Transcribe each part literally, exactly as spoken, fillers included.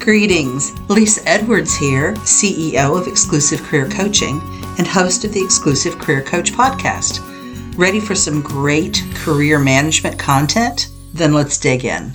Greetings, Lisa Edwards here, C E O of Exclusive Career Coaching and host of the Exclusive Career Coach podcast. Ready for some great career management content? Then let's dig in.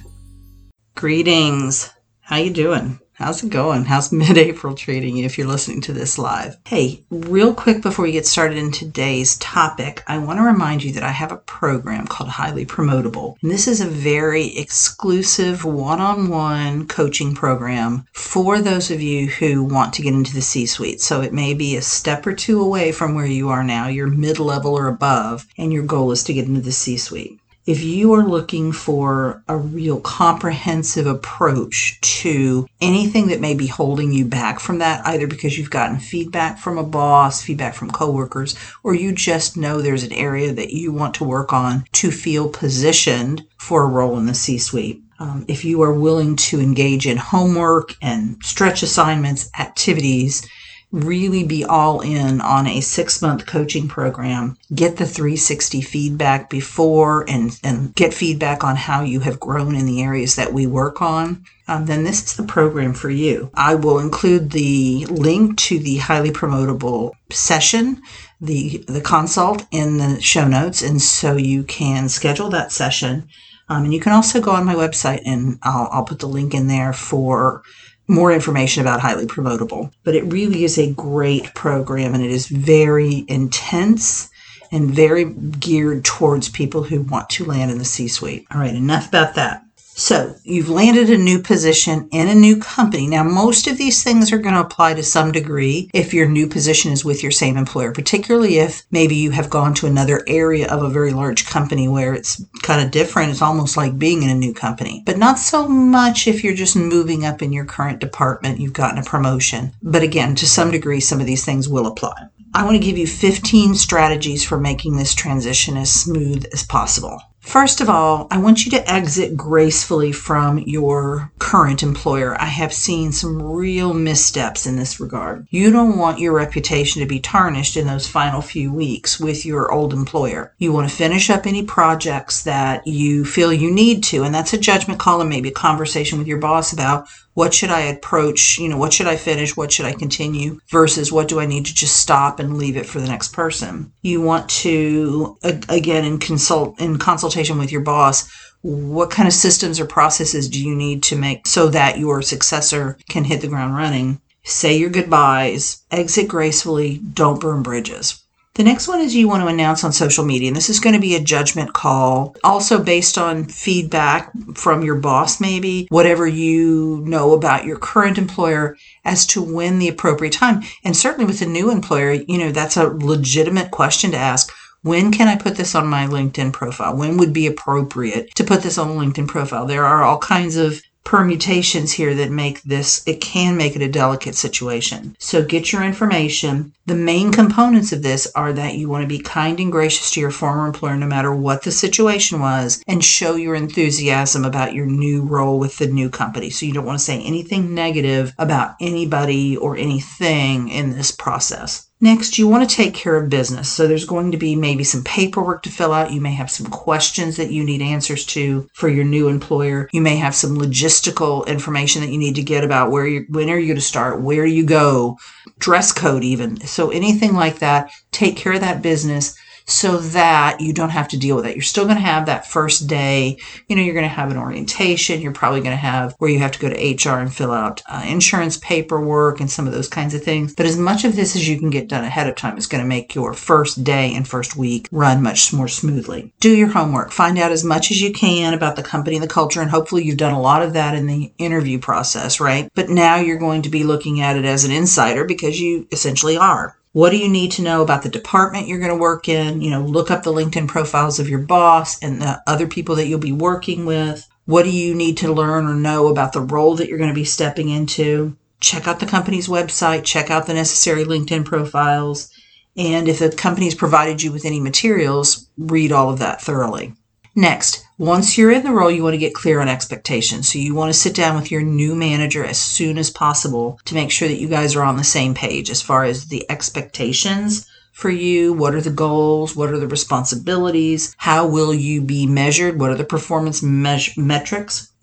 Greetings. How you doing? How's it going? How's mid-April treating you if you're listening to this live? Hey, real quick before we get started in today's topic, I want to remind you that I have a program called Highly Promotable. And this is a very exclusive one-on-one coaching program for those of you who want to get into the C-suite. So it may be a step or two away from where you are now, you're mid-level or above, and your goal is to get into the C-suite. If you are looking for a real comprehensive approach to anything that may be holding you back from that, either because you've gotten feedback from a boss, feedback from coworkers, or you just know there's an area that you want to work on to feel positioned for a role in the C-suite. Um, if you are willing to engage in homework and stretch assignments, activities, really be all in on a six-month coaching program, get the three sixty feedback before and, and get feedback on how you have grown in the areas that we work on, um, then this is the program for you. I will include the link to the Highly Promotable session, the, the consult in the show notes, and so you can schedule that session. Um, and you can also go on my website and I'll, I'll put the link in there for more information about Highly Promotable. But it really is a great program, and it is very intense and very geared towards people who want to land in the C-suite. All right, enough about that. So you've landed a new position in a new company. Now, most of these things are going to apply to some degree if your new position is with your same employer, particularly if maybe you have gone to another area of a very large company where it's kind of different. It's almost like being in a new company, but not so much if you're just moving up in your current department, you've gotten a promotion. But again, to some degree, some of these things will apply. I want to give you fifteen strategies for making this transition as smooth as possible. First of all, I want you to exit gracefully from your current employer. I have seen some real missteps in this regard. You don't want your reputation to be tarnished in those final few weeks with your old employer. You want to finish up any projects that you feel you need to, and that's a judgment call and maybe a conversation with your boss about what should I approach, you know, what should I finish, what should I continue, versus what do I need to just stop and leave it for the next person. You want to, again, in consult in consultation with your boss, what kind of systems or processes do you need to make so that your successor can hit the ground running? Say your goodbyes, exit gracefully, don't burn bridges. The next one is you want to announce on social media, and this is going to be a judgment call, also based on feedback from your boss maybe, whatever you know about your current employer as to when the appropriate time. And certainly with a new employer, you know, that's a legitimate question to ask. When can I put this on my LinkedIn profile? When would be appropriate to put this on a LinkedIn profile? There are all kinds of permutations here that make this, it can make it a delicate situation. So get your information. The main components of this are that you want to be kind and gracious to your former employer no matter what the situation was, and show your enthusiasm about your new role with the new company. So you don't want to say anything negative about anybody or anything in this process. Next, you want to take care of business. So there's going to be maybe some paperwork to fill out. You may have some questions that you need answers to for your new employer. You may have some logistical information that you need to get about where you, when are you going to start, where you go, dress code even. So anything like that, take care of that business so that you don't have to deal with it. You're still going to have that first day. You know, you're going to have an orientation. You're probably going to have where you have to go to H R and fill out uh, insurance paperwork and some of those kinds of things. But as much of this as you can get done ahead of time is going to make your first day and first week run much more smoothly. Do your homework. Find out as much as you can about the company and the culture, and hopefully you've done a lot of that in the interview process, right? But now you're going to be looking at it as an insider because you essentially are. What do you need to know about the department you're going to work in? You know, look up the LinkedIn profiles of your boss and the other people that you'll be working with. What do you need to learn or know about the role that you're going to be stepping into? Check out the company's website. Check out the necessary LinkedIn profiles. And if the company's provided you with any materials, read all of that thoroughly. Next, once you're in the role, you want to get clear on expectations. So you want to sit down with your new manager as soon as possible to make sure that you guys are on the same page as far as the expectations for you. What are the goals? What are the responsibilities? How will you be measured? What are the performance me- metrics?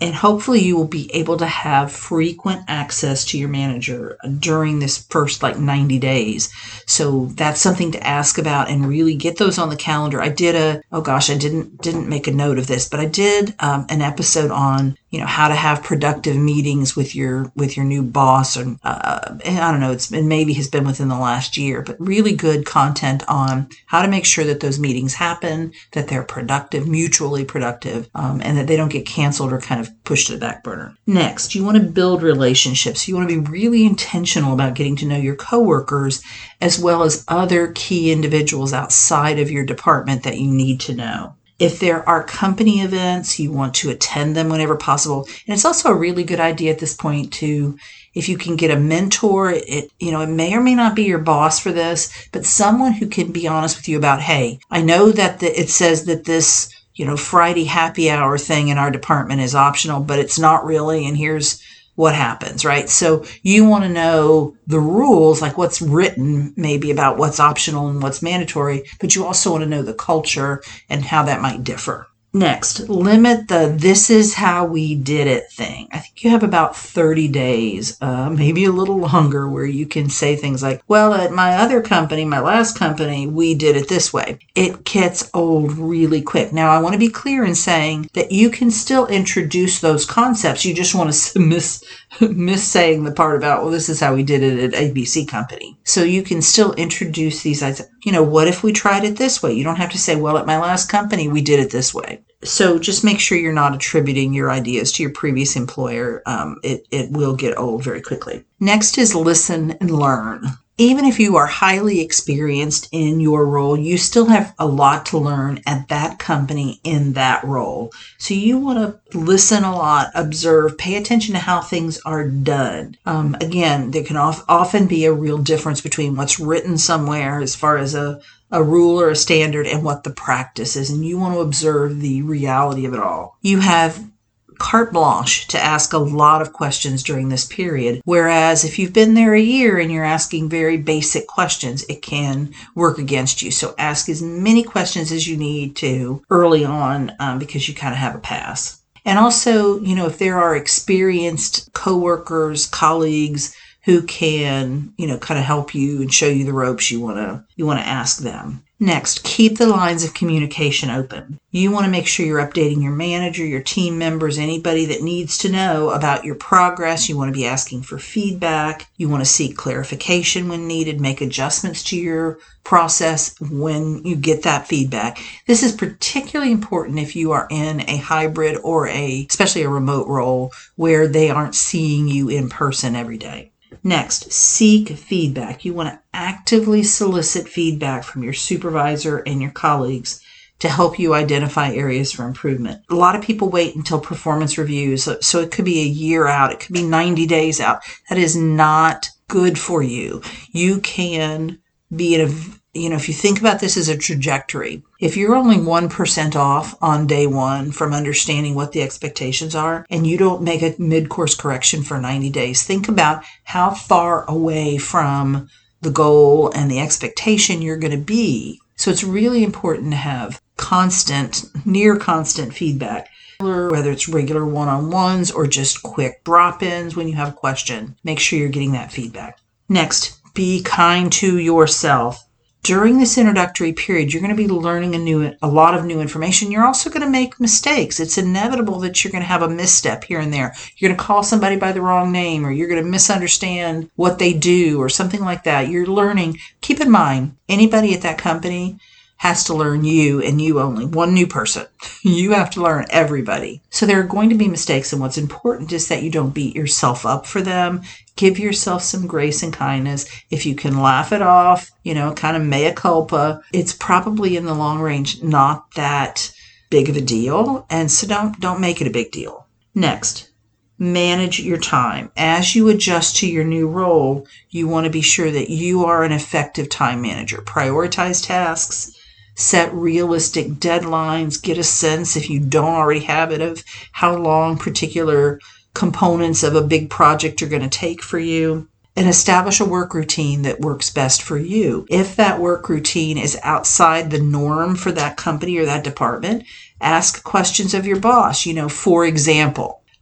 And hopefully you will be able to have frequent access to your manager during this first like ninety days. So that's something to ask about and really get those on the calendar. I did a, oh gosh, I didn't didn't make a note of this, but I did um, an episode on, you know, how to have productive meetings with your with your new boss. And, uh, and I don't know, it's been maybe has been within the last year, but really good content on how to make sure that those meetings happen, that they're productive, mutually productive, um, and that they don't get canceled or kind of pushed to the back burner. Next, you want to build relationships. You want to be really intentional about getting to know your coworkers as well as other key individuals outside of your department that you need to know. If there are company events, you want to attend them whenever possible. And it's also a really good idea at this point to, if you can get a mentor, it, you know, it may or may not be your boss for this, but someone who can be honest with you about, hey, I know that the, it says that this, you know, Friday happy hour thing in our department is optional, but it's not really. And here's what happens, right? So you want to know the rules, like what's written maybe about what's optional and what's mandatory, but you also want to know the culture and how that might differ. Next, limit the this is how we did it thing. I think you have about thirty days, uh, maybe a little longer, where you can say things like, well, at my other company, my last company, we did it this way. It gets old really quick. Now, I want to be clear in saying that you can still introduce those concepts. You just want to miss, miss saying the part about, well, this is how we did it at A B C company. So you can still introduce these ideas. You know, what if we tried it this way? You don't have to say, well, at my last company, we did it this way. So just make sure you're not attributing your ideas to your previous employer. Um, it, it will get old very quickly. Next is listen and learn. Even if you are highly experienced in your role, you still have a lot to learn at that company in that role. So you want to listen a lot, observe, pay attention to how things are done. Um, again, there can of, often be a real difference between what's written somewhere as far as a a rule or a standard and what the practice is. And you want to observe the reality of it all. You have carte blanche to ask a lot of questions during this period. Whereas if you've been there a year and you're asking very basic questions, it can work against you. So ask as many questions as you need to early on um, because you kind of have a pass. And also, you know, if there are experienced coworkers, colleagues who can, you know, kind of help you and show you the ropes, you want to you want to ask them. Next, keep the lines of communication open. You want to make sure you're updating your manager, your team members, anybody that needs to know about your progress. You want to be asking for feedback. You want to seek clarification when needed, make adjustments to your process when you get that feedback. This is particularly important if you are in a hybrid or a, especially a remote role where they aren't seeing you in person every day. Next, seek feedback. You want to actively solicit feedback from your supervisor and your colleagues to help you identify areas for improvement. A lot of people wait until performance reviews, so it could be a year out, it could be ninety days out. That is not good for you. You can be in a You know, if you think about this as a trajectory, if you're only one percent off on day one from understanding what the expectations are, and you don't make a mid-course correction for ninety days, think about how far away from the goal and the expectation you're going to be. So it's really important to have constant, near constant feedback, whether it's regular one-on-ones or just quick drop-ins when you have a question. Make sure you're getting that feedback. Next, be kind to yourself. During this introductory period, you're going to be learning a new, a lot of new information. You're also going to make mistakes. It's inevitable that you're going to have a misstep here and there. You're going to call somebody by the wrong name, or you're going to misunderstand what they do or something like that. You're learning. Keep in mind, anybody at that company has to learn you and you only. One new person. You have to learn everybody. So there are going to be mistakes, and what's important is that you don't beat yourself up for them. Give yourself some grace and kindness. If you can laugh it off, you know, kind of mea culpa, it's probably in the long range not that big of a deal. And so don't don't make it a big deal. Next, manage your time. As you adjust to your new role, you want to be sure that you are an effective time manager. Prioritize tasks. Set realistic deadlines. Get a sense, if you don't already have it, of how long particular components of a big project are going to take for you. And establish a work routine that works best for you. If that work routine is outside the norm for that company or that department, ask questions of your boss. You know, for example,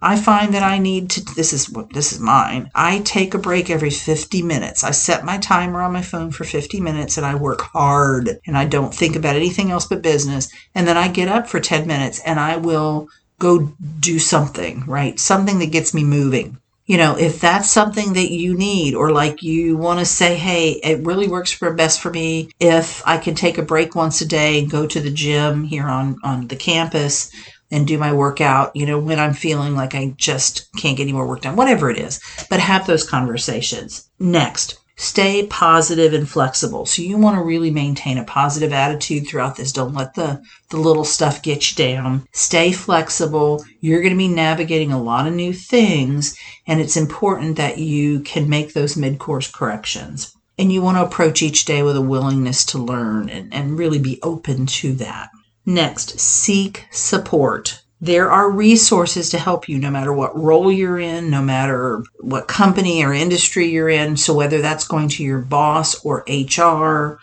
I find that I need to, this is what, this is mine. I take a break every fifty minutes. I set my timer on my phone for fifty minutes and I work hard and I don't think about anything else but business. And then I get up for ten minutes and I will go do something, right? Something that gets me moving. You know, if that's something that you need, or like you want to say, hey, it really works for best for me if I can take a break once a day and go to the gym here on, on the campus and do my workout, you know, when I'm feeling like I just can't get any more work done, whatever it is, but have those conversations. Next, stay positive and flexible. So you want to really maintain a positive attitude throughout this. Don't let the, the little stuff get you down. Stay flexible. You're going to be navigating a lot of new things, and it's important that you can make those mid-course corrections. And you want to approach each day with a willingness to learn and, and really be open to that. Next, seek support. There are resources to help you no matter what role you're in, no matter what company or industry you're in. So whether that's going to your boss or H R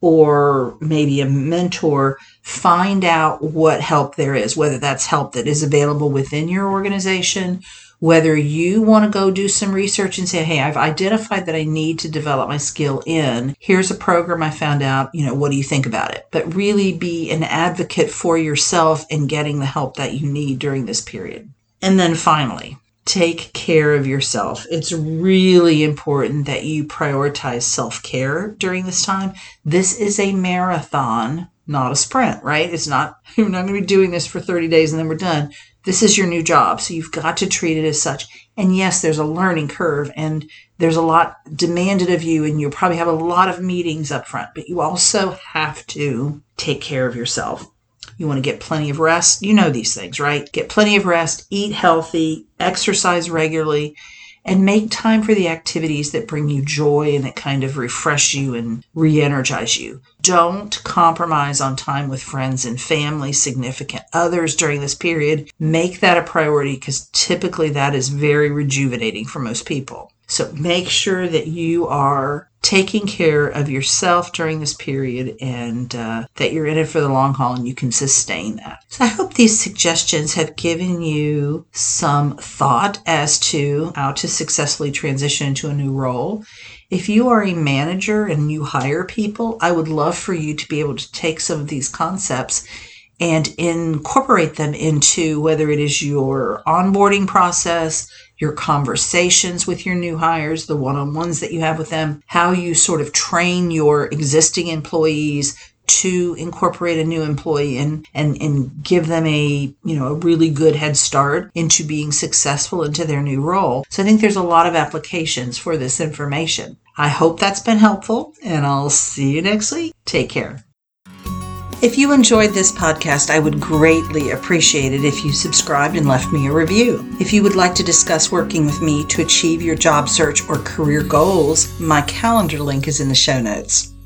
or maybe a mentor, find out what help there is, whether that's help that is available within your organization, whether you want to go do some research and say, hey, I've identified that I need to develop my skill in. Here's a program I found out. You know, what do you think about it? But really be an advocate for yourself in getting the help that you need during this period. And then finally, take care of yourself. It's really important that you prioritize self-care during this time. This is a marathon, not a sprint, right? It's not, you're not going to be doing this for thirty days and then we're done. This is your new job, so you've got to treat it as such. And yes, there's a learning curve and there's a lot demanded of you, and you'll probably have a lot of meetings up front, but you also have to take care of yourself. You want to get plenty of rest. You know these things, right? Get plenty of rest, eat healthy, exercise regularly, and make time for the activities that bring you joy and that kind of refresh you and re-energize you. Don't compromise on time with friends and family, significant others during this period. Make that a priority because typically that is very rejuvenating for most people. So make sure that you are taking care of yourself during this period and uh, that you're in it for the long haul and you can sustain that. So I hope these suggestions have given you some thought as to how to successfully transition into a new role. If you are a manager and you hire people, I would love for you to be able to take some of these concepts and incorporate them into whether it is your onboarding process, your conversations with your new hires, the one-on-ones that you have with them, how you sort of train your existing employees to incorporate a new employee and, and, and give them a, you know, a really good head start into being successful into their new role. So I think there's a lot of applications for this information. I hope that's been helpful, and I'll see you next week. Take care. If you enjoyed this podcast, I would greatly appreciate it if you subscribed and left me a review. If you would like to discuss working with me to achieve your job search or career goals, my calendar link is in the show notes.